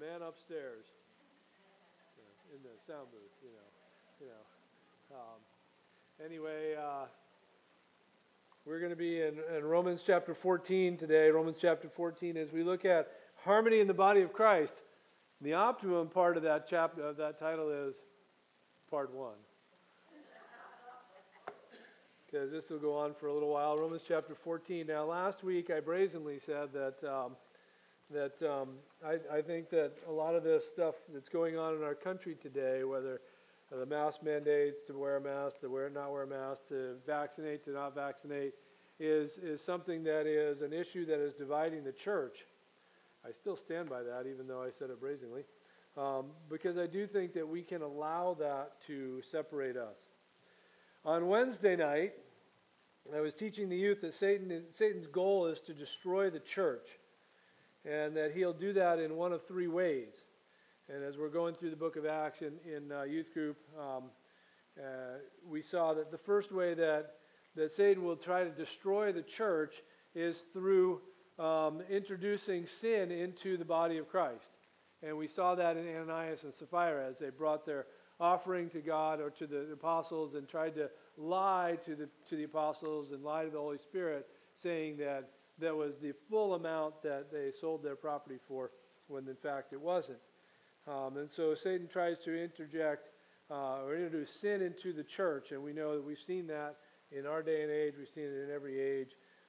man upstairs in the sound booth, Anyway, we're going to be in Romans chapter 14 today. Romans chapter 14, as we look at harmony in the body of Christ. The optimum part of that chapter, of that title, is part 1. Because this will go on for a little while. Romans chapter 14. Now, last week I brazenly said that I think that a lot of this stuff that's going on in our country today, whether the mask mandates, to wear a mask, to not wear a mask, to vaccinate, to not vaccinate, is something that is an issue that is dividing the church. I still stand by that, even though I said it brazenly, because I do think that we can allow that to separate us. On Wednesday night, I was teaching the youth that Satan's goal is to destroy the church, and that he'll do that in one of 3 ways. And as we're going through the book of Acts in youth group, we saw that the first way that Satan will try to destroy the church is through introducing sin into the body of Christ. And we saw that in Ananias and Sapphira as they brought their offering to God or to the apostles and tried to lie to the apostles and lie to the Holy Spirit, saying that that was the full amount that they sold their property for, when in fact it wasn't. And so Satan tries to interject or introduce sin into the church, and we know that we've seen that in our day and age. We've seen it in every age,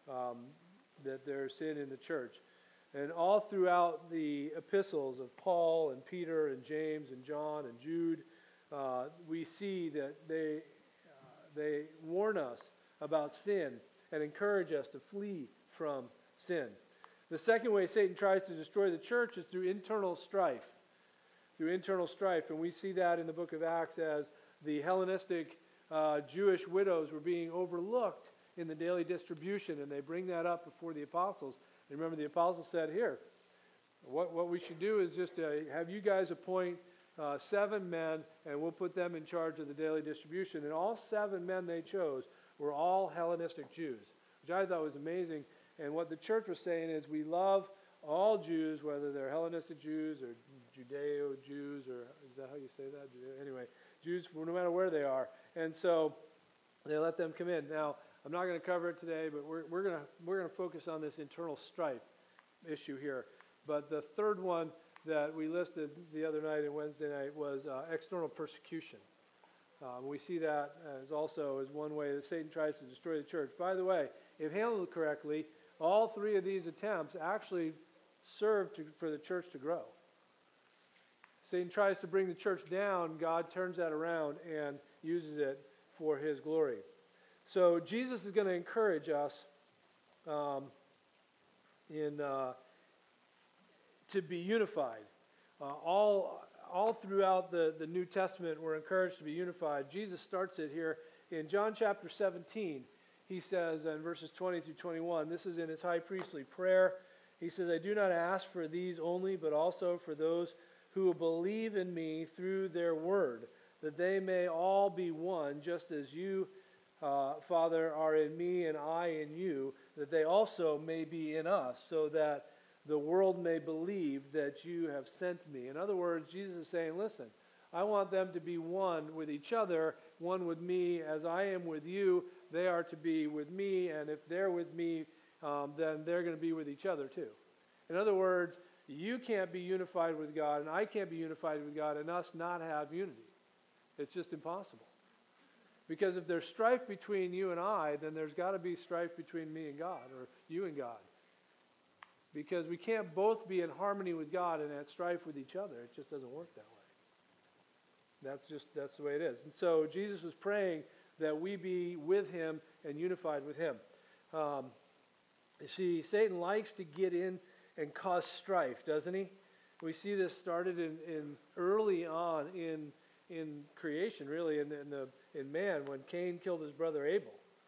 that there's sin in the church. And all throughout the epistles of Paul and Peter and James and John and Jude, we see that they warn us about sin and encourage us to flee from sin. The second way Satan tries to destroy the church is through internal strife. And we see that in the book of Acts as the Hellenistic Jewish widows were being overlooked in the daily distribution, and they bring that up before the apostles. And remember, the apostles said, here, what we should do is just have you guys appoint 7 men, and we'll put them in charge of the daily distribution. And all 7 men they chose were all Hellenistic Jews, which I thought was amazing. And what the church was saying is, we love all Jews, whether they're Hellenistic Jews or Judeo-Jews, or is that how you say that? Anyway, Jews, no matter where they are. And so they let them come in. Now, I'm not going to cover it today, but we're going to focus on this internal strife issue here. But the third one that we listed the other night and Wednesday night was external persecution. We see that as one way that Satan tries to destroy the church. By the way, if handled correctly, all 3 of these attempts actually serve for the church to grow. Satan tries to bring the church down. God turns that around and uses it for his glory. So Jesus is going to encourage us to be unified. All throughout the New Testament, we're encouraged to be unified. Jesus starts it here in John chapter 17. He says in verses 20 through 21, this is in his high priestly prayer. He says, I do not ask for these only, but also for those who will believe in me through their word, that they may all be one, just as you, Father, are in me and I in you, that they also may be in us, so that the world may believe that you have sent me. In other words, Jesus is saying, listen, I want them to be one with each other, one with me as I am with you. They are to be with me, and if they're with me, then they're going to be with each other too. In other words, you can't be unified with God, and I can't be unified with God, and us not have unity. It's just impossible. Because if there's strife between you and I, then there's got to be strife between me and God, or you and God. Because we can't both be in harmony with God and at strife with each other. It just doesn't work that way. That's the way it is. And so Jesus was praying that we be with him and unified with him. You see, Satan likes to get in and cause strife, doesn't he? We see this started in early on in creation, really, in man, when Cain killed his brother Abel.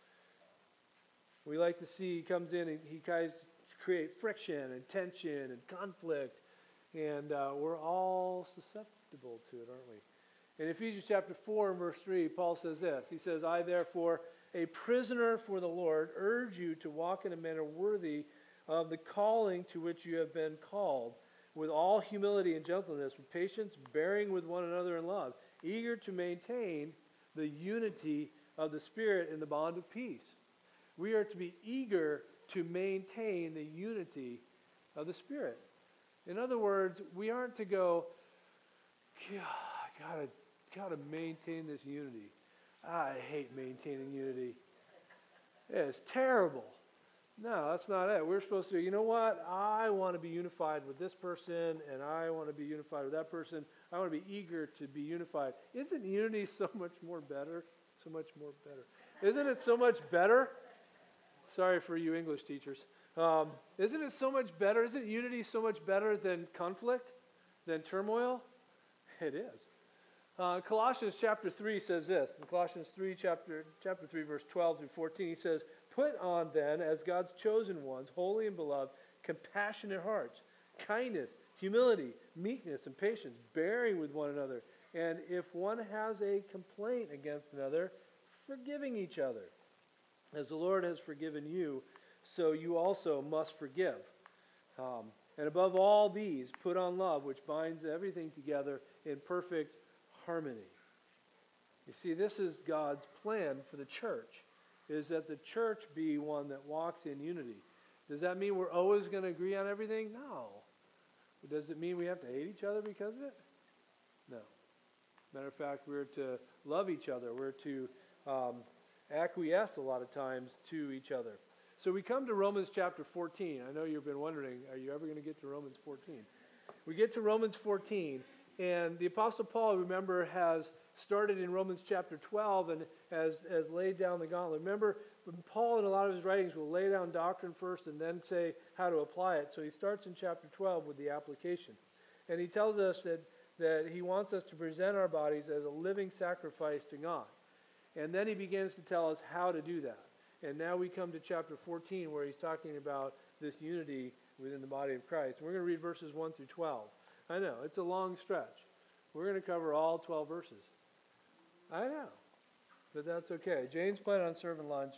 We like to see he comes in and he tries to create friction and tension and conflict, and we're all susceptible to it, aren't we? In Ephesians chapter 4 and verse 3, Paul says this. He says, I therefore, a prisoner for the Lord, urge you to walk in a manner worthy of the calling to which you have been called, with all humility and gentleness, with patience, bearing with one another in love, eager to maintain the unity of the Spirit in the bond of peace. We are to be eager to maintain the unity of the Spirit. In other words, we aren't to go, God, I gotta maintain this unity. I hate maintaining unity. It's terrible. No, that's not it. We're supposed to, you know what? I want to be unified with this person, and I want to be unified with that person. I want to be eager to be unified. Isn't unity so much more better? So much more better. Isn't it so much better? Sorry for you English teachers. Isn't it so much better? Isn't unity so much better than conflict, than turmoil? It is. Colossians chapter 3 says this. In Colossians 3, chapter 3, verse 12 through 14, he says, "Put on then, as God's chosen ones, holy and beloved, compassionate hearts, kindness, humility, meekness, and patience, bearing with one another. And if one has a complaint against another, forgiving each other. As the Lord has forgiven you, so you also must forgive. And above all these, put on love, which binds everything together in perfect harmony." You see, this is God's plan for the church, is that the church be one that walks in unity. Does that mean we're always going to agree on everything? No. Does it mean we have to hate each other because of it? No. Matter of fact, we're to love each other. We're to acquiesce a lot of times to each other. So we come to Romans chapter 14. I know you've been wondering, are you ever going to get to Romans 14? We get to Romans 14, and the Apostle Paul, remember, has started in Romans chapter 12 and has laid down the gauntlet. Remember, Paul in a lot of his writings will lay down doctrine first and then say how to apply it. So he starts in chapter 12 with the application. And he tells us that he wants us to present our bodies as a living sacrifice to God. And then he begins to tell us how to do that. And now we come to chapter 14 where he's talking about this unity within the body of Christ. We're going to read verses 1 through 12. I know, it's a long stretch. We're going to cover all 12 verses. I know, but that's okay. Jane's planning on serving lunch,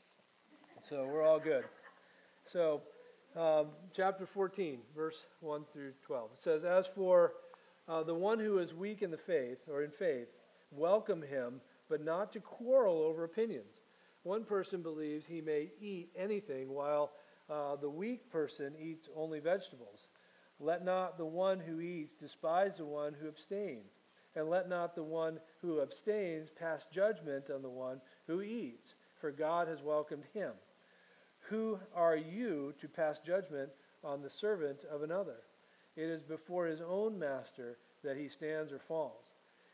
so we're all good. So, chapter 14, verse 1 through 12. It says, "As for the one who is weak in the faith, or in faith, welcome him, but not to quarrel over opinions. One person believes he may eat anything, while the weak person eats only vegetables. Let not the one who eats despise the one who abstains, and let not the one who abstains pass judgment on the one who eats, for God has welcomed him. Who are you to pass judgment on the servant of another? It is before his own master that he stands or falls.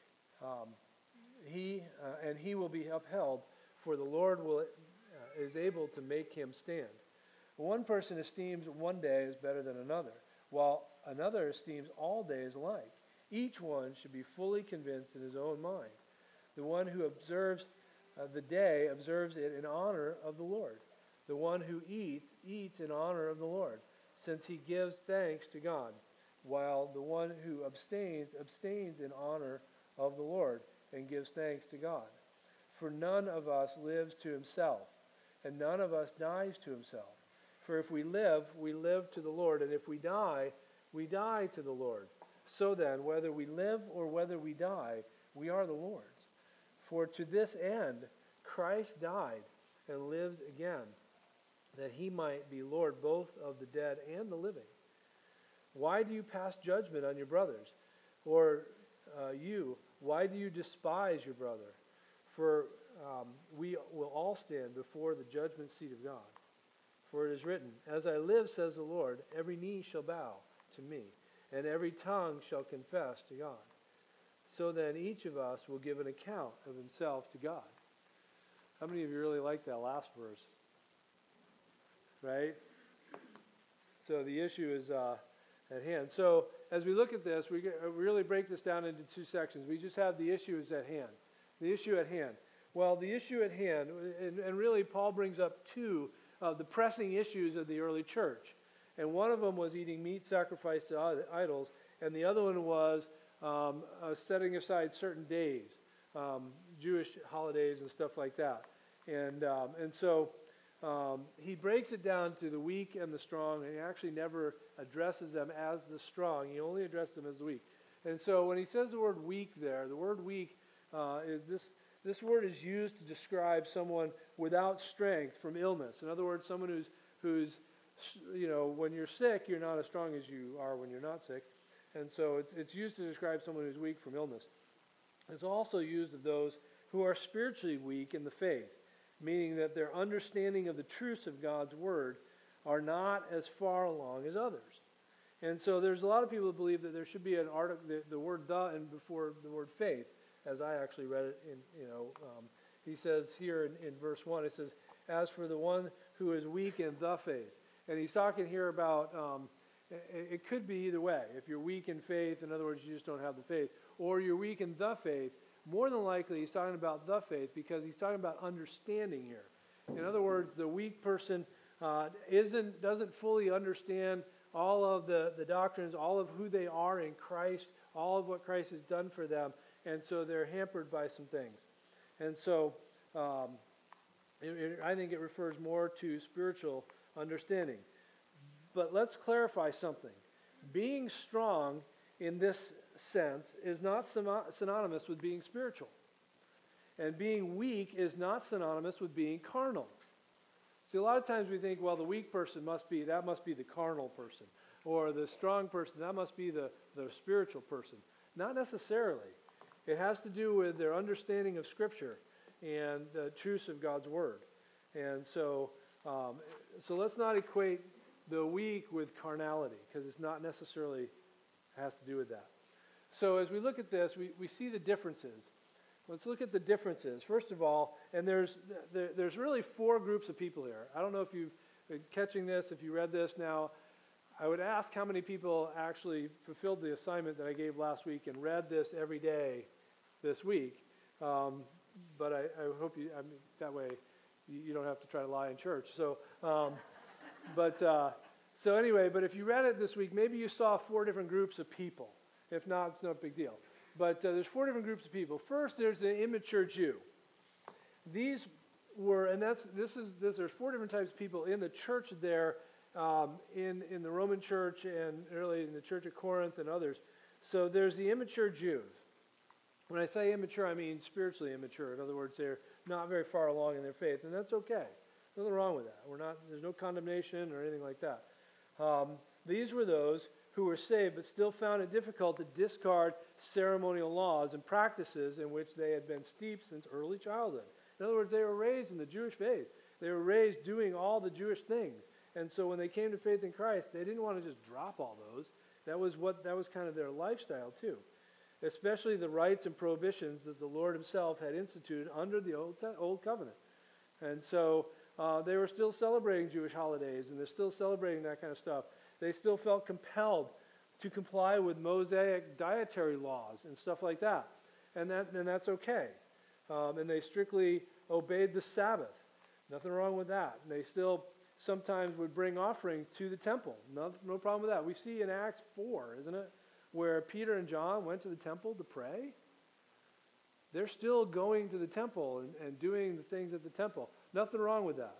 He will be upheld, for the Lord is able to make him stand. One person esteems one day as better than another, while another esteems all days alike. Each one should be fully convinced in his own mind. The one who observes the day observes it in honor of the Lord. The one who eats, eats in honor of the Lord, since he gives thanks to God, while the one who abstains, abstains in honor of the Lord and gives thanks to God. For none of us lives to himself, and none of us dies to himself. For if we live to the Lord, and if we die to the Lord. So then, whether we live or whether we die, we are the Lord's. For to this end Christ died and lived again, that he might be Lord both of the dead and the living. Why do you pass judgment on your brothers? Or why do you despise your brother? For we will all stand before the judgment seat of God. For it is written, as I live, says the Lord, every knee shall bow to me, and every tongue shall confess to God. So then each of us will give an account of himself to God. How many of you really like that last verse? Right? So the issue is at hand. So as we look at this, we really break this down into two sections. We just have the issue is at hand. The issue at hand. Well, the issue at hand, and really Paul brings up two of the pressing issues of the early church. And one of them was eating meat sacrificed to idols, and the other one was setting aside certain days, Jewish holidays and stuff like that. And so he breaks it down to the weak and the strong, and he actually never addresses them as the strong. He only addresses them as the weak. And so when he says the word weak there, the word weak is this word is used to describe someone without strength from illness. In other words, someone who's when you're sick, you're not as strong as you are when you're not sick. And so it's used to describe someone who's weak from illness. It's also used of those who are spiritually weak in the faith, meaning that their understanding of the truths of God's word are not as far along as others. And so there's a lot of people who believe that there should be an article, the word "the" and before the word "faith," as I actually read it. He says here in verse 1, it says, "As for the one who is weak in the faith," and he's talking here about. It could be either way. If you're weak in faith, in other words, you just don't have the faith, or you're weak in the faith. More than likely, he's talking about the faith because he's talking about understanding here. In other words, the weak person doesn't fully understand all of the doctrines, all of who they are in Christ, all of what Christ has done for them, and so they're hampered by some things. And so I think it refers more to spiritual understanding. But let's clarify something. Being strong in this sense is not synonymous with being spiritual. And being weak is not synonymous with being carnal. See, a lot of times we think, well, the weak person must be the carnal person. Or the strong person, that must be the spiritual person. Not necessarily. It has to do with their understanding of Scripture and the truths of God's Word. And so let's not equate the weak with carnality, because it's not necessarily has to do with that. So as we look at this, we see the differences. Let's look at the differences. First of all, and there's really four groups of people here. I don't know if you've been catching this, if you read this now. I would ask how many people actually fulfilled the assignment that I gave last week and read this every day this week. But I hope that way you don't have to try to lie in church. So anyway, but if you read it this week, maybe you saw four different groups of people. If not, it's no big deal. But there's four different groups of people. First, there's the immature Jew. These were, and there's four different types of people in the church there, in the Roman church and early in the church at Corinth and others. So there's the immature Jews. When I say immature, I mean spiritually immature. In other words, they're not very far along in their faith, and that's okay. Nothing wrong with that. There's no condemnation or anything like that. These were those who were saved but still found it difficult to discard ceremonial laws and practices in which they had been steeped since early childhood. In other words, they were raised in the Jewish faith. They were raised doing all the Jewish things. And so when they came to faith in Christ, they didn't want to just drop all those. That was kind of their lifestyle too. Especially the rites and prohibitions that the Lord himself had instituted under the Old Covenant. And so they were still celebrating Jewish holidays, and they're still celebrating that kind of stuff. They still felt compelled to comply with Mosaic dietary laws and stuff like that. And that's okay. And they strictly obeyed the Sabbath. Nothing wrong with that. And they still sometimes would bring offerings to the temple. No problem with that. We see in Acts 4, isn't it, where Peter and John went to the temple to pray. They're still going to the temple and doing the things at the temple. Nothing wrong with that.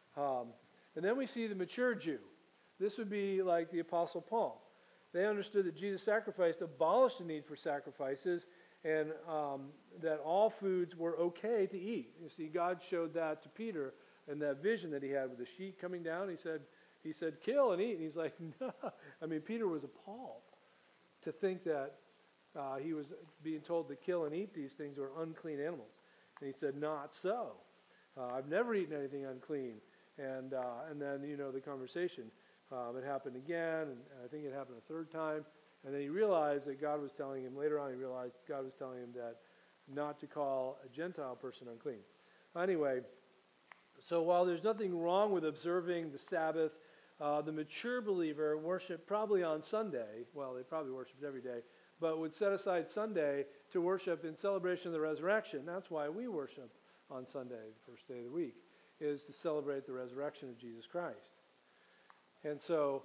And then we see the mature Jew. This would be like the Apostle Paul. They understood that Jesus' sacrifice abolished the need for sacrifices and that all foods were okay to eat. You see, God showed that to Peter in that vision that he had with the sheet coming down. He said, kill and eat. And he's like, no. I mean, Peter was appalled to think that he was being told to kill and eat these things were unclean animals. And he said, not so. I've never eaten anything unclean. And then, the conversation. It happened again, and I think it happened a third time. And then he realized that God was telling him, later on he realized God was telling him that not to call a Gentile person unclean. Anyway, so while there's nothing wrong with observing the Sabbath, the mature believer worshiped probably on Sunday. Well, they probably worshiped every day, but would set aside Sunday to worship in celebration of the resurrection. That's why we worship on Sunday, the first day of the week, is to celebrate the resurrection of Jesus Christ. And so,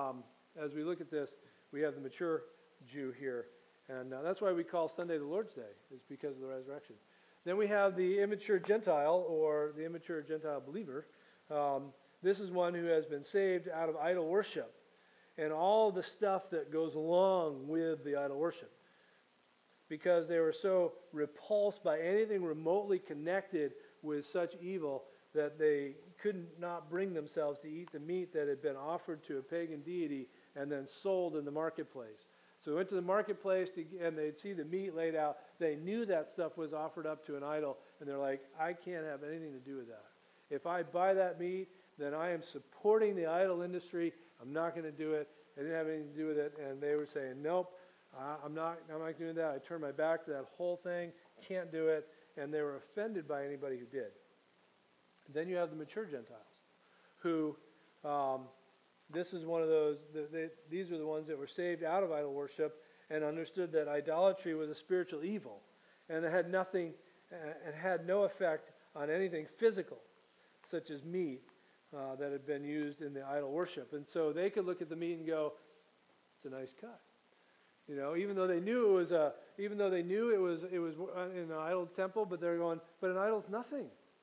as we look at this, we have the mature Jew here. And that's why we call Sunday the Lord's Day, is because of the resurrection. Then we have the immature Gentile, or the immature Gentile believer. This is one who has been saved out of idol worship and all the stuff that goes along with the idol worship, because they were so repulsed by anything remotely connected with such evil that they could not bring themselves to eat the meat that had been offered to a pagan deity and then sold in the marketplace. So they went to the marketplace and they'd see the meat laid out. They knew that stuff was offered up to an idol, and they're like, I can't have anything to do with that. If I buy that meat, then I am supporting the idol industry. I'm not going to do it. I didn't have anything to do with it. And they were saying, nope, I'm not doing that. I turned my back to that whole thing. Can't do it. And they were offended by anybody who did. Then you have the mature Gentiles, who, this is one of those, these are the ones that were saved out of idol worship and understood that idolatry was a spiritual evil, and it had nothing, and had no effect on anything physical, such as meat that had been used in the idol worship. And so they could look at the meat and go, it's a nice cut. You know, even though they knew it was in an idol temple, but they're going, but an idol's nothing.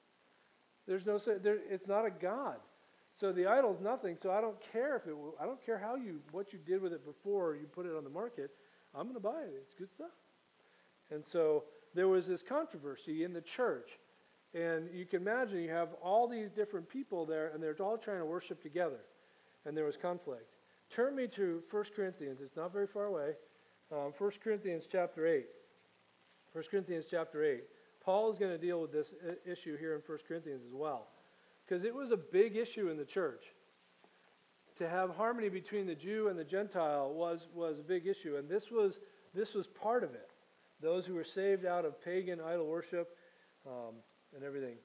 It's not a god. So the idol's nothing. So I don't care what you did with it before you put it on the market. I'm going to buy it. It's good stuff. And so there was this controversy in the church. And you can imagine you have all these different people there, and they're all trying to worship together. And there was conflict. Turn me to 1 Corinthians. It's not very far away. 1 Corinthians chapter 8. 1 Corinthians chapter 8. Paul is going to deal with this issue here in 1 Corinthians as well. Because it was a big issue in the church. To have harmony between the Jew and the Gentile was a big issue. And this was part of it. Those who were saved out of pagan idol worship and everything.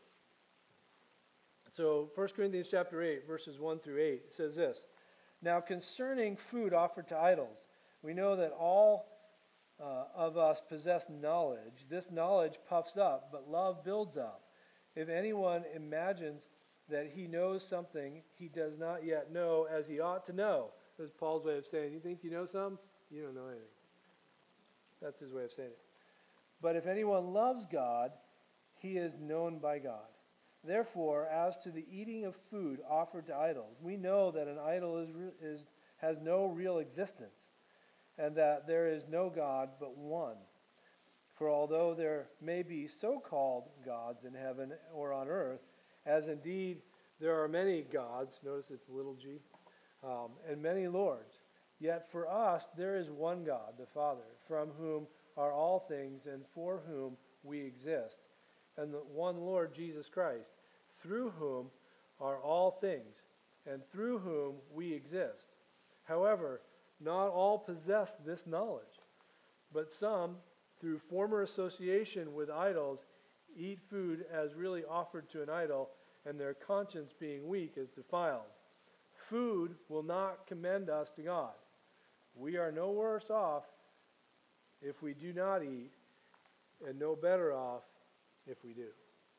So 1 Corinthians chapter 8, verses 1 through 8, says this. Now concerning food offered to idols, we know that all of us possess knowledge. This knowledge puffs up, but love builds up. If anyone imagines that he knows something he does not yet know as he ought to know. This is Paul's way of saying, you think you know something? You don't know anything. That's his way of saying it. But if anyone loves God, he is known by God. Therefore, as to the eating of food offered to idols, we know that an idol has no real existence, and that there is no God but one. For although there may be so-called gods in heaven or on earth, as indeed there are many gods, notice it's little g, and many lords, yet for us there is one God, the Father, from whom are all things and for whom we exist, and the one Lord Jesus Christ, through whom are all things, and through whom we exist. However, not all possess this knowledge, but some, through former association with idols, eat food as really offered to an idol, and their conscience being weak is defiled. Food will not commend us to God. We are no worse off if we do not eat, and no better off if we do.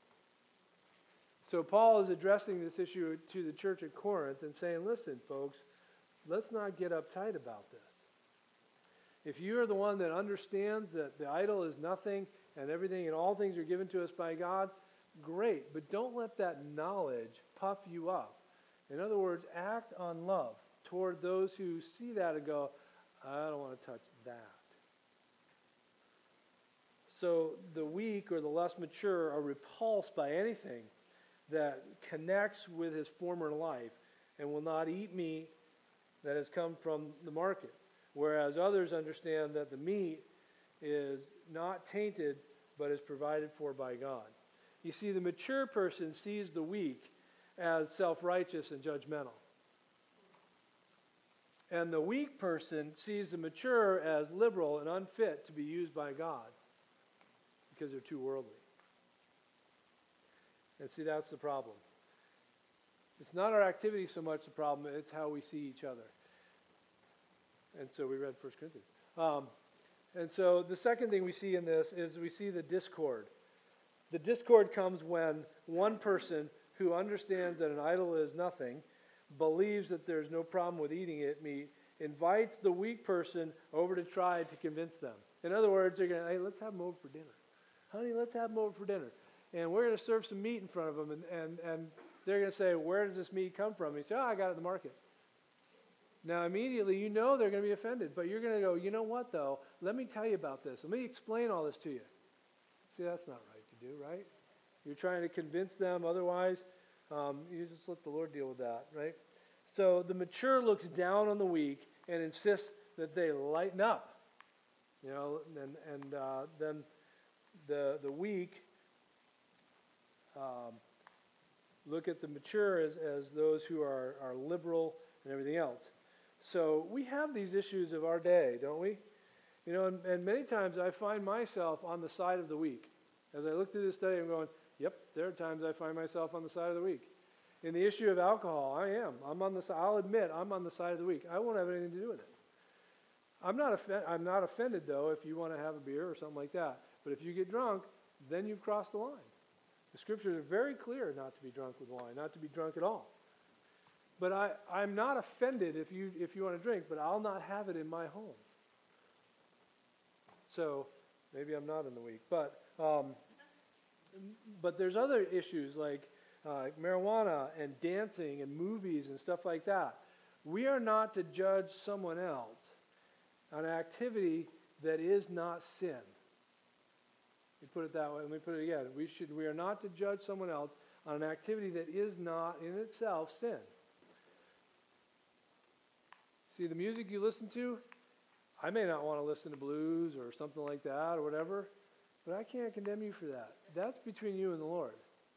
So Paul is addressing this issue to the church at Corinth and saying, listen, folks, let's not get uptight about this. If you are the one that understands that the idol is nothing and everything and all things are given to us by God, great. But don't let that knowledge puff you up. In other words, act on love toward those who see that and go, I don't want to touch that. So the weak or the less mature are repulsed by anything that connects with his former life and will not eat meat that has come from the market. Whereas others understand that the meat is not tainted but is provided for by God. You see, the mature person sees the weak as self-righteous and judgmental. And the weak person sees the mature as liberal and unfit to be used by God because they're too worldly. And see, that's the problem. It's not our activity so much the problem, it's how we see each other. And so we read 1 Corinthians. And so the second thing we see in this is we see the discord. The discord comes when one person who understands that an idol is nothing, believes that there's no problem with eating meat, invites the weak person over to try to convince them. In other words, they're going, hey, let's have them over for dinner. Honey, let's have them over for dinner. And we're going to serve some meat in front of them. And they're going to say, where does this meat come from? And you say, I got it at the market. Now, immediately, you know they're going to be offended, but you're going to go, you know what, though? Let me tell you about this. Let me explain all this to you. See, that's not right to do, right? You're trying to convince them. Otherwise, you just let the Lord deal with that, right? So the mature looks down on the weak and insists that they lighten up. You know, and then the weak look at the mature as those who are liberal and everything else. So we have these issues of our day, don't we? You know, and many times I find myself on the side of the weak. As I look through this study, I'm going, yep, there are times I find myself on the side of the weak. In the issue of alcohol, I am. I'll admit, I'm on the side of the weak. I won't have anything to do with it. I'm not offended, though, if you want to have a beer or something like that. But if you get drunk, then you've crossed the line. The scriptures are very clear not to be drunk with wine, not to be drunk at all. But I'm not offended if you want to drink, but I'll not have it in my home. So maybe I'm not in the week. But there's other issues like marijuana and dancing and movies and stuff like that. We are not to judge someone else on an activity that is not sin. Let me put it that way. Let me put it again. We are not to judge someone else on an activity that is not in itself sin. See, the music you listen to, I may not want to listen to blues or something like that or whatever, but I can't condemn you for that. That's between you and the Lord.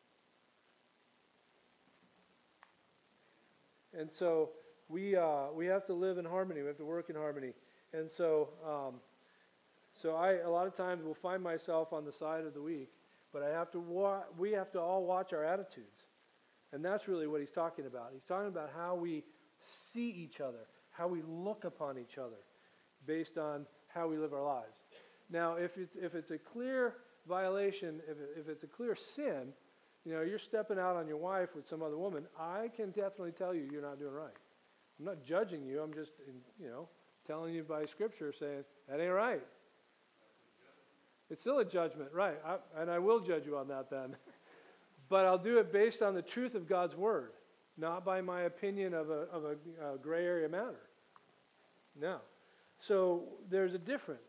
And so we have to live in harmony. We have to work in harmony. And so I a lot of times will find myself on the side of the weak, but we have to all watch our attitudes. And that's really what he's talking about. He's talking about how we see each other, how we look upon each other based on how we live our lives. Now, if it's a clear violation, if it's a clear sin, you know, you're stepping out on your wife with some other woman, I can definitely tell you you're not doing right. I'm not judging you. I'm just, you know, telling you by Scripture saying, that ain't right. It's still a judgment, right. And I will judge you on that then. But I'll do it based on the truth of God's Word, not by my opinion of a gray area matter. No. So there's a difference.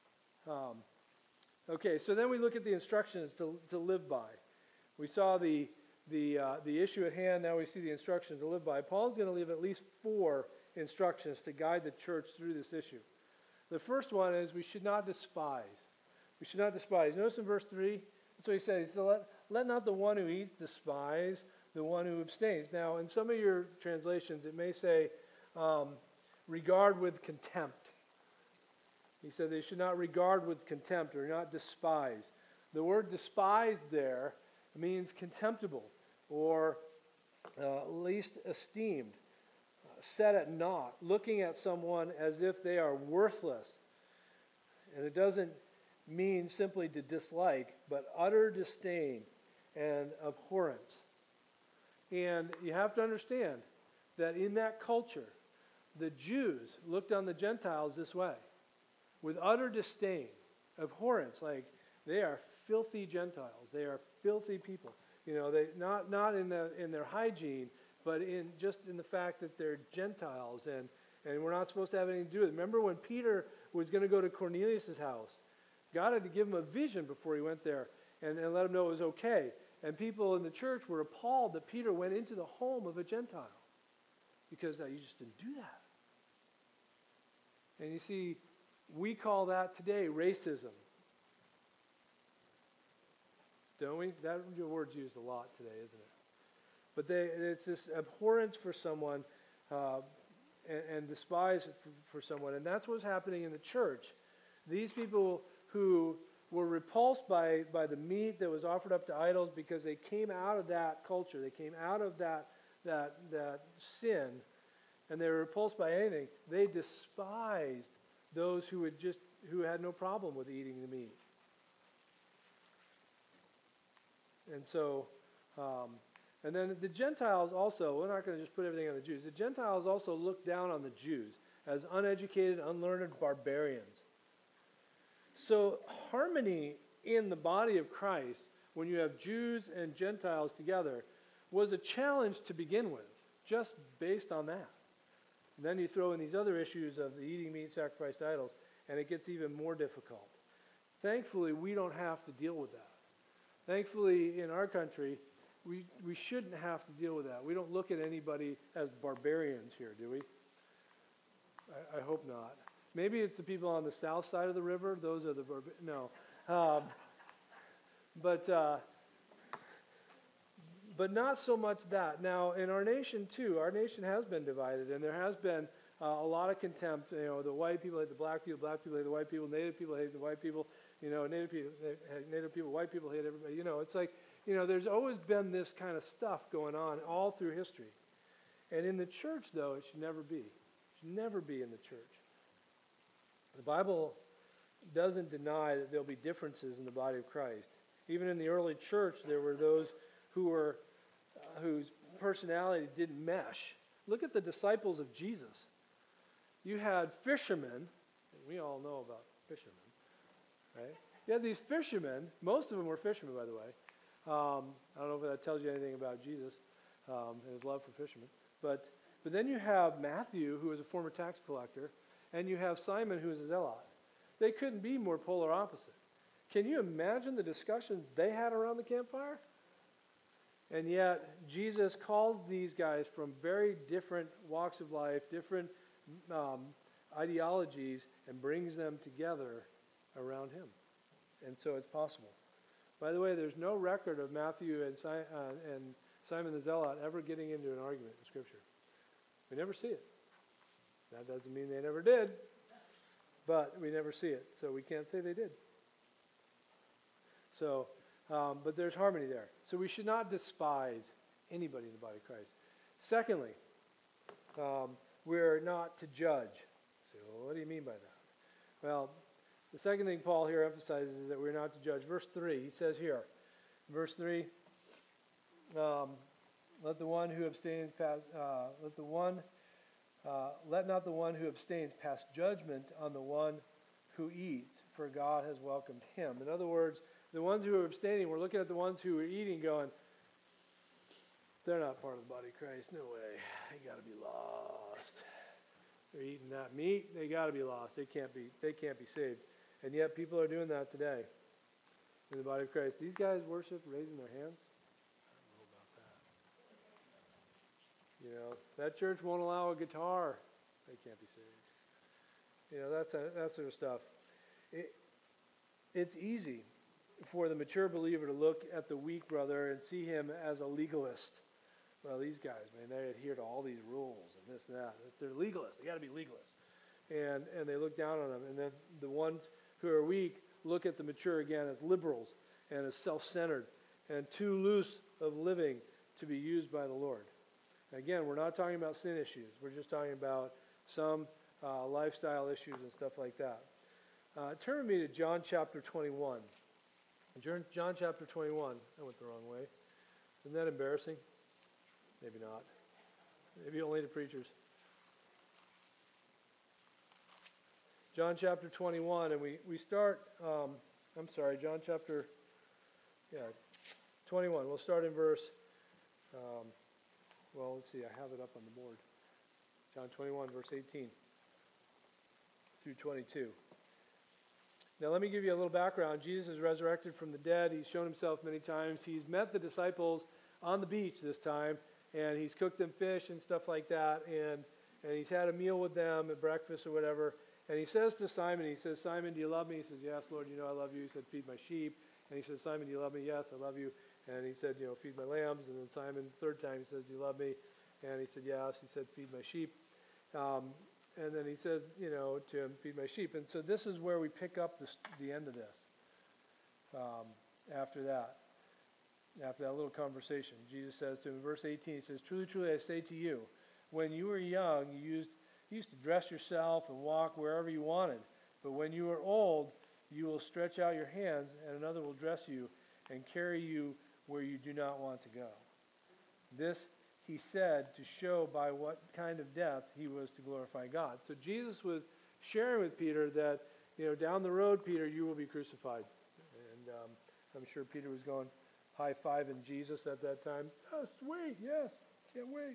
Okay, so then we look at the instructions to live by. We saw the issue at hand, now we see the instructions to live by. Paul's going to leave at least 4 instructions to guide the church through this issue. The first one is we should not despise. We should not despise. Notice in verse 3, that's what he says. So let not the one who eats despise the one who abstains. Now, in some of your translations, it may say, regard with contempt. He said they should not regard with contempt or not despise. The word despise there means contemptible or least esteemed, set at naught, looking at someone as if they are worthless. And it doesn't mean simply to dislike, but utter disdain and abhorrence. And you have to understand that in that culture, the Jews looked on the Gentiles this way, with utter disdain, abhorrence, like they are filthy Gentiles, they are filthy people. You know, they not in their hygiene, but in the fact that they're Gentiles and we're not supposed to have anything to do with it. Remember when Peter was going to go to Cornelius' house, God had to give him a vision before he went there and let him know it was okay. And people in the church were appalled that Peter went into the home of a Gentile because you just didn't do that. And you see, we call that today racism. Don't we? That word's used a lot today, isn't it? But it's this abhorrence for someone and despise for someone. And that's what's happening in the church. These people who were repulsed by the meat that was offered up to idols because they came out of that culture. They came out of that sin, and they were repulsed by anything. They despised those who had no problem with eating the meat. And so, and then the Gentiles also, we're not going to just put everything on the Jews. The Gentiles also looked down on the Jews as uneducated, unlearned barbarians. So harmony in the body of Christ, when you have Jews and Gentiles together, was a challenge to begin with, just based on that. And then you throw in these other issues of the eating meat sacrificed to idols, and it gets even more difficult. Thankfully, we don't have to deal with that. Thankfully, in our country, we shouldn't have to deal with that. We don't look at anybody as barbarians here, do we? I hope not. Maybe it's the people on the south side of the river. Those are the no. But not so much that. Now, in our nation, too, our nation has been divided, and there has been a lot of contempt. The white people hate the black people hate the white people, native people hate the white people, native people, white people hate everybody. It's like, there's always been this kind of stuff going on all through history. And in the church, though, it should never be. It should never be in the church. The Bible doesn't deny that there'll be differences in the body of Christ. Even in the early church, there were those whose personality didn't mesh. Look at the disciples of Jesus. You had fishermen, and we all know about fishermen, right? You had these fishermen. Most of them were fishermen, by the way. I don't know if that tells you anything about Jesus and his love for fishermen. But then you have Matthew, who was a former tax collector, and you have Simon, who is a zealot. They couldn't be more polar opposite. Can you imagine the discussions they had around the campfire? And yet, Jesus calls these guys from very different walks of life, different ideologies, and brings them together around him. And so it's possible. By the way, there's no record of Matthew and Simon the Zealot ever getting into an argument in Scripture. We never see it. That doesn't mean they never did, but we never see it, so we can't say they did. So, but there's harmony there. So we should not despise anybody in the body of Christ. Secondly, we're not to judge. So what do you mean by that? Well, the second thing Paul here emphasizes is that we're not to judge. Verse 3, he says here, verse 3, let not the one who abstains pass judgment on the one who eats, for God has welcomed him. In other words, the ones who are abstaining, we're looking at the ones who are eating going, they're not part of the body of Christ. No way. They got to be lost. They're eating that meat. They got to be lost. They can't be saved. And yet people are doing that today in the body of Christ. These guys worship raising their hands. I don't know about that. That church won't allow a guitar. They can't be saved. That sort of stuff. It's easy for the mature believer to look at the weak brother and see him as a legalist. Well, these guys, man, they adhere to all these rules and this and that. They're legalists. They got to be legalists. And they look down on them. And then the ones who are weak look at the mature again as liberals and as self-centered and too loose of living to be used by the Lord. Again, we're not talking about sin issues. We're just talking about some lifestyle issues and stuff like that. Turn with me to John chapter 21. John chapter 21. I went the wrong way. Isn't that embarrassing? Maybe not. Maybe only to preachers. John chapter 21, and we start, John chapter 21. We'll start in verse, let's see, I have it up on the board. John 21, verse 18 through 22. Now let me give you a little background. Jesus is resurrected from the dead. He's shown himself many times. He's met the disciples on the beach this time, and he's cooked them fish and stuff like that, and he's had a meal with them at breakfast or whatever. And he says to Simon, Simon, do you love me? He says, yes, Lord, you know I love you. He said, feed my sheep. And he says, Simon, do you love me? Yes, I love you. And he said, feed my lambs. And then Simon, the third time, he says, do you love me? And he said, yes. He said, feed my sheep. And then he says, to him, feed my sheep. And so this is where we pick up the end of this. After that little conversation, Jesus says to him in verse 18, he says, truly, truly, I say to you, when you were young, you used to dress yourself and walk wherever you wanted. But when you are old, you will stretch out your hands, and another will dress you and carry you where you do not want to go. This he said to show by what kind of death he was to glorify God. So Jesus was sharing with Peter that, down the road, Peter, you will be crucified. And I'm sure Peter was going, high-fiving Jesus at that time. Oh, sweet, yes, can't wait.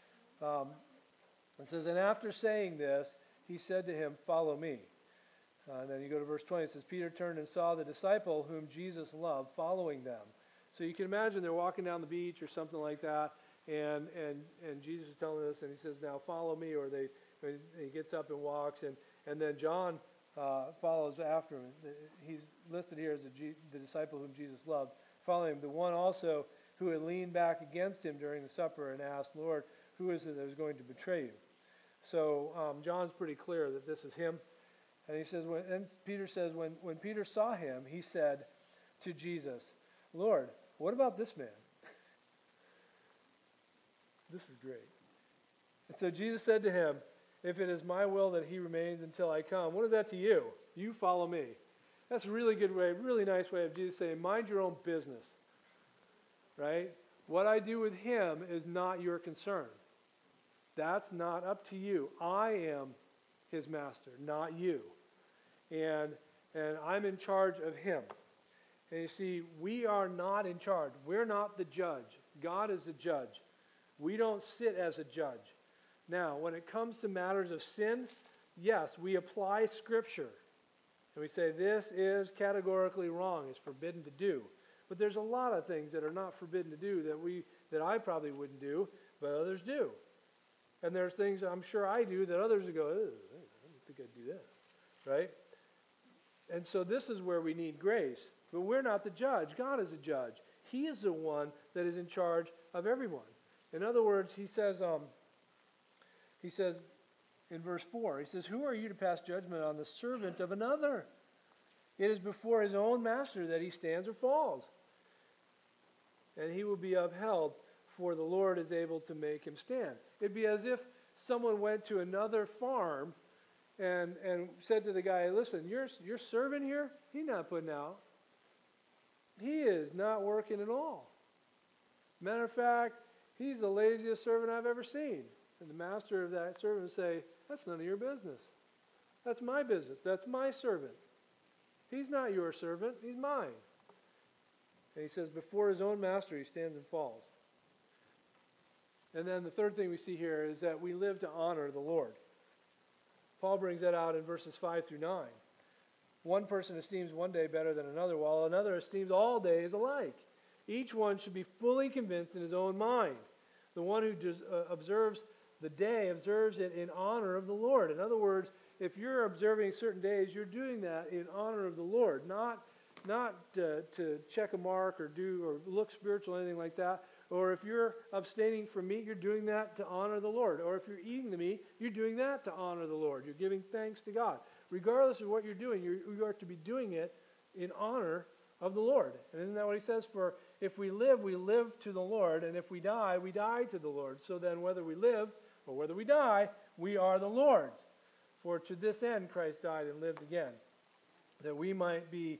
It says, and after saying this, he said to him, follow me. And then you go to verse 20. It says, Peter turned and saw the disciple whom Jesus loved following them. So you can imagine they're walking down the beach or something like that, and Jesus is telling us, and he says, now follow me, or he gets up and walks, and then John follows after him. He's listed here as the disciple whom Jesus loved, following him. The one also who had leaned back against him during the supper and asked, Lord, who is it that is going to betray you? So John's pretty clear that this is him. And he says, Peter says, when Peter saw him, he said to Jesus, Lord, what about this man? This is great. And so Jesus said to him, if it is my will that he remains until I come, what is that to you? You follow me. That's a really good way, really nice way of Jesus saying, mind your own business. Right? What I do with him is not your concern. That's not up to you. I am his master, not you. And I'm in charge of him. And you see, we are not in charge. We're not the judge. God is the judge. We don't sit as a judge. Now, when it comes to matters of sin, yes, we apply Scripture. And we say, this is categorically wrong. It's forbidden to do. But there's a lot of things that are not forbidden to do that I probably wouldn't do, but others do. And there's things I'm sure I do that others would go, I don't think I'd do that. Right? And so this is where we need grace. But we're not the judge. God is the judge. He is the one that is in charge of everyone. In other words, he says in verse 4, he says, who are you to pass judgment on the servant of another? It is before his own master that he stands or falls. And he will be upheld, for the Lord is able to make him stand. It'd be as if someone went to another farm and said to the guy, listen, your servant here, he's not putting out. He is not working at all. Matter of fact, he's the laziest servant I've ever seen. And the master of that servant would say, that's none of your business. That's my business. That's my servant. He's not your servant. He's mine. And he says, before his own master, he stands and falls. And then the third thing we see here is that we live to honor the Lord. Paul brings that out in verses 5 through 9. One person esteems one day better than another, while another esteems all days alike. Each one should be fully convinced in his own mind. The one who observes the day observes it in honor of the Lord. In other words, if you're observing certain days, you're doing that in honor of the Lord, not to check a mark or look spiritual or anything like that. Or if you're abstaining from meat, you're doing that to honor the Lord. Or if you're eating the meat, you're doing that to honor the Lord. You're giving thanks to God. Regardless of what you're doing, you are to be doing it in honor of the Lord. And isn't that what he says? For if we live to the Lord, and if we die to the Lord. So then whether we live or whether we die, we are the Lord's. For to this end Christ died and lived again, that he might be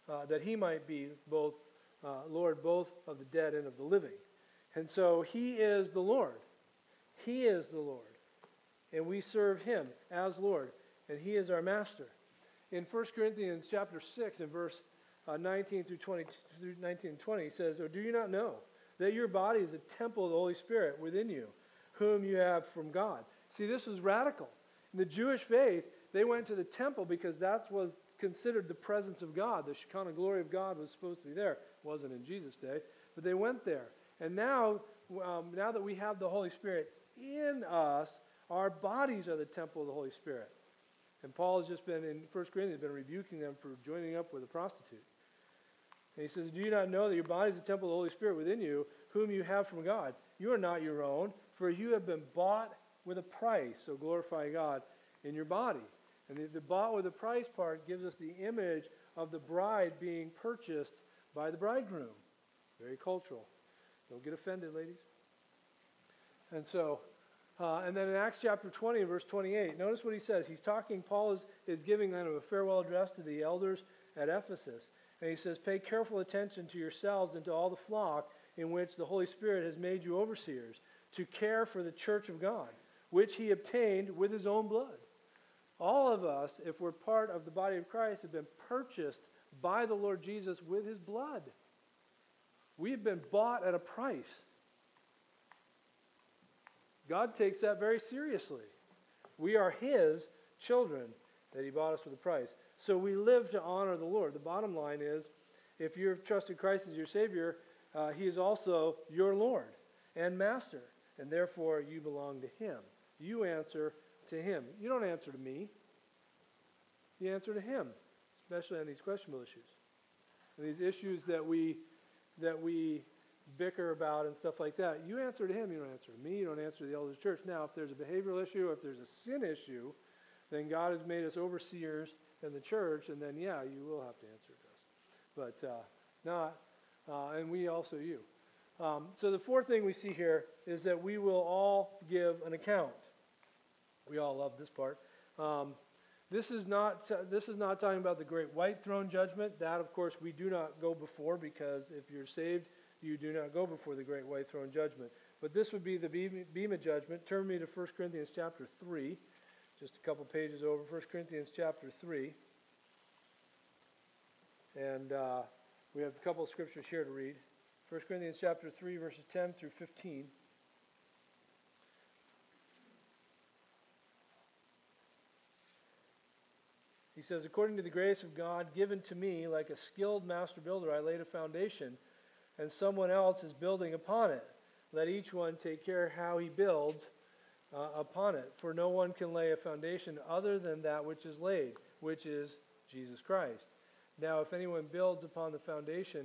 both Lord both of the dead and of the living. And so he is the Lord. He is the Lord. And we serve him as Lord. And he is our master. In 1 Corinthians chapter 6 and verse 19 through 19 and 20, he says, or do you not know that your body is a temple of the Holy Spirit within you, whom you have from God? See, this was radical. In the Jewish faith, they went to the temple because that was considered the presence of God. The Shekinah glory of God was supposed to be there. It wasn't in Jesus' day, but they went there. And now that we have the Holy Spirit in us, our bodies are the temple of the Holy Spirit. And Paul has just been, in 1 Corinthians, been rebuking them for joining up with a prostitute. And he says, do you not know that your body is the temple of the Holy Spirit within you, whom you have from God? You are not your own, for you have been bought with a price. So glorify God in your body. And the bought with a price part gives us the image of the bride being purchased by the bridegroom. Very cultural. Don't get offended, ladies. And so, and then in Acts chapter 20, verse 28, notice what he says. Paul is giving kind of a farewell address to the elders at Ephesus. And he says, pay careful attention to yourselves and to all the flock in which the Holy Spirit has made you overseers, to care for the church of God, which he obtained with his own blood. All of us, if we're part of the body of Christ, have been purchased by the Lord Jesus with his blood. We've been bought at a price. God takes that very seriously. We are His children that He bought us with a price. So we live to honor the Lord. The bottom line is, if you've trusted Christ as your Savior, He is also your Lord and Master, and therefore you belong to Him. You answer to Him. You don't answer to me. You answer to Him, especially on these questionable issues. And these issues that we bicker about and stuff like that, you answer to Him. You don't answer to me. You don't answer to the elders of the church. Now, if there's a behavioral issue, if there's a sin issue, then God has made us overseers in the church, and then, yeah, you will have to answer to us. But not, and we also you. So the fourth thing we see here is that we will all give an account. We all love this part. This is not talking about the great white throne judgment. That, of course, we do not go before, because if you're saved, you do not go before the great white throne judgment. But this would be the Bema judgment. Turn me to 1 Corinthians chapter 3. Just a couple pages over, 1 Corinthians chapter 3. And we have a couple of scriptures here to read. 1 Corinthians chapter 3, verses 10 through 15. He says, according to the grace of God given to me, like a skilled master builder, I laid a foundation, and someone else is building upon it. Let each one take care how he builds upon it. For no one can lay a foundation other than that which is laid, which is Jesus Christ. Now, if anyone builds upon the foundation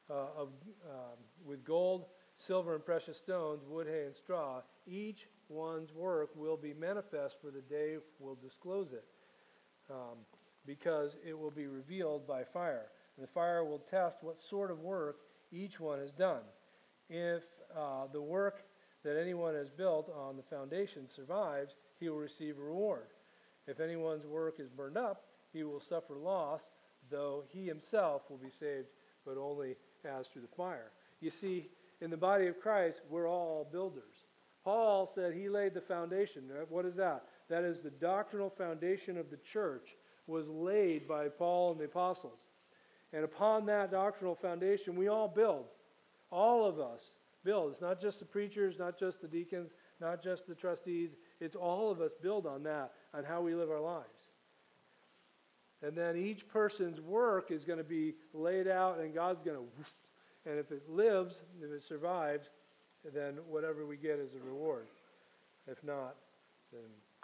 with gold, silver, and precious stones, wood, hay, and straw, each one's work will be manifest, for the day will disclose it. Because it will be revealed by fire. And the fire will test what sort of work each one has done. If the work that anyone has built on the foundation survives, he will receive a reward. If anyone's work is burned up, he will suffer loss, though he himself will be saved, but only as through the fire. You see, in the body of Christ, we're all builders. Paul said he laid the foundation. What is that? That is the doctrinal foundation of the church was laid by Paul and the apostles. And upon that doctrinal foundation, we all build. All of us build. It's not just the preachers, not just the deacons, not just the trustees. It's all of us build on that, on how we live our lives. And then each person's work is going to be laid out, and God's going to, and if it lives, if it survives, then whatever we get is a reward. If not, then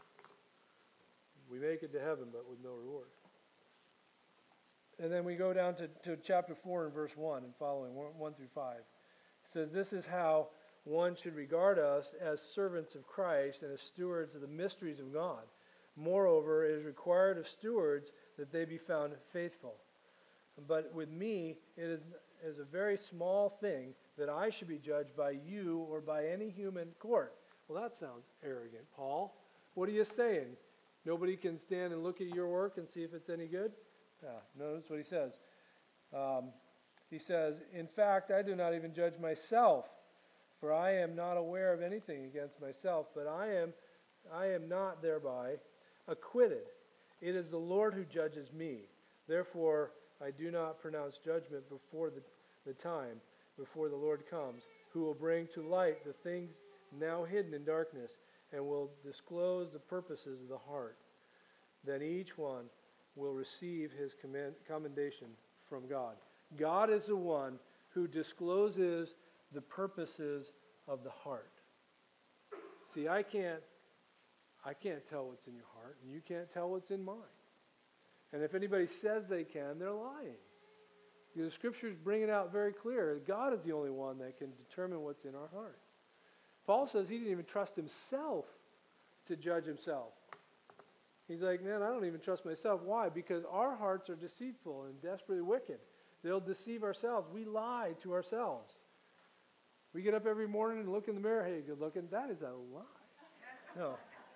we make it to heaven, but with no reward. And then we go down to chapter 4 and verse 1 and following, 1 through 5. It says, this is how one should regard us as servants of Christ and as stewards of the mysteries of God. Moreover, it is required of stewards that they be found faithful. But with me, it is a very small thing that I should be judged by you or by any human court. Well, that sounds arrogant, Paul. What are you saying? Nobody can stand and look at your work and see if it's any good? Notice what he says. He says, in fact, I do not even judge myself, for I am not aware of anything against myself, but I am not thereby acquitted. It is the Lord who judges me. Therefore, I do not pronounce judgment before the time, before the Lord comes, who will bring to light the things now hidden in darkness, and will disclose the purposes of the heart. Then each one will receive his commendation from God. God is the one who discloses the purposes of the heart. See, I can't tell what's in your heart, and you can't tell what's in mine. And if anybody says they can, they're lying. The Scriptures bring it out very clear. God is the only one that can determine what's in our heart. Paul says he didn't even trust himself to judge himself. He's like, man, I don't even trust myself. Why? Because our hearts are deceitful and desperately wicked. They'll deceive ourselves. We lie to ourselves. We get up every morning and look in the mirror. Hey, good looking. That is a lie. No.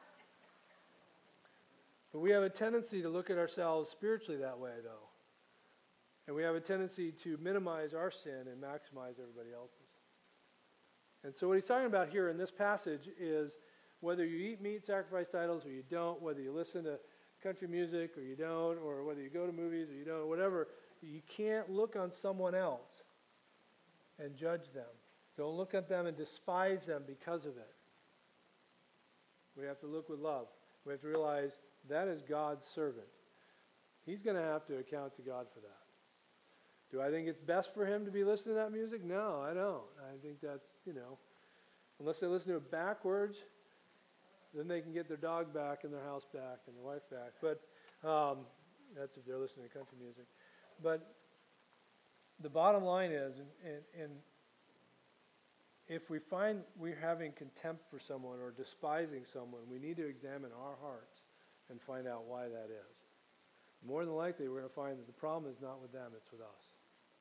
But we have a tendency to look at ourselves spiritually that way, though. And we have a tendency to minimize our sin and maximize everybody else's. And so what he's talking about here in this passage is whether you eat meat sacrificed to idols or you don't, whether you listen to country music or you don't, or whether you go to movies or you don't, whatever, you can't look on someone else and judge them. Don't look at them and despise them because of it. We have to look with love. We have to realize that is God's servant. He's going to have to account to God for that. Do I think it's best for him to be listening to that music? No, I don't. I think that's, unless they listen to it backwards, then they can get their dog back and their house back and their wife back. But that's if they're listening to country music. But the bottom line is, and if we find we're having contempt for someone or despising someone, we need to examine our hearts and find out why that is. More than likely, we're going to find that the problem is not with them, it's with us.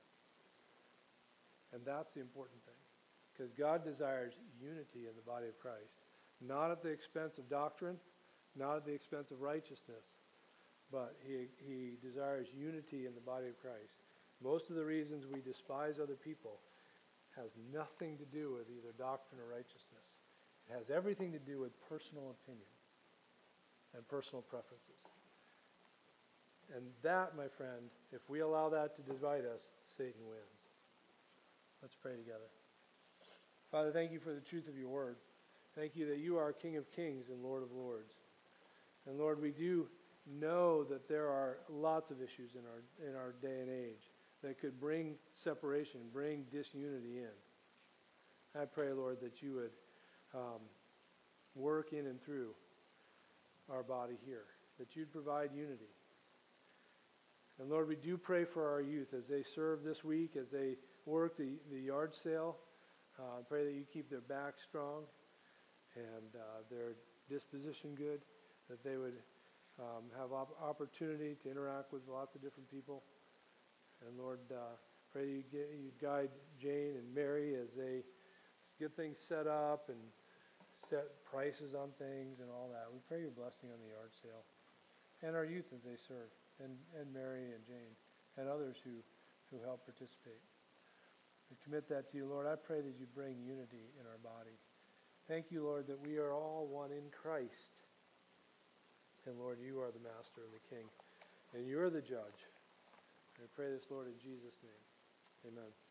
And that's the important thing. Because God desires unity in the body of Christ. Not at the expense of doctrine, not at the expense of righteousness, but he desires unity in the body of Christ. Most of the reasons we despise other people has nothing to do with either doctrine or righteousness. It has everything to do with personal opinion and personal preferences. And that, my friend, if we allow that to divide us, Satan wins. Let's pray together. Father, thank you for the truth of your word. Thank you that you are King of Kings and Lord of Lords. And Lord, we do know that there are lots of issues in our day and age that could bring separation, bring disunity in. I pray, Lord, that you would work in and through our body here, that you'd provide unity. And Lord, we do pray for our youth as they serve this week, as they work the yard sale. I pray that you keep their back strong and their disposition good, that they would have opportunity to interact with lots of different people. And Lord, pray you guide Jane and Mary as they get things set up and set prices on things and all that. We pray your blessing on the yard sale and our youth as they serve, and Mary and Jane and others who help participate. We commit that to you, Lord. I pray that you bring unity in our body. Thank you, Lord, that we are all one in Christ. And Lord, you are the master and the king, and you're the judge. I pray this, Lord, in Jesus' name. Amen.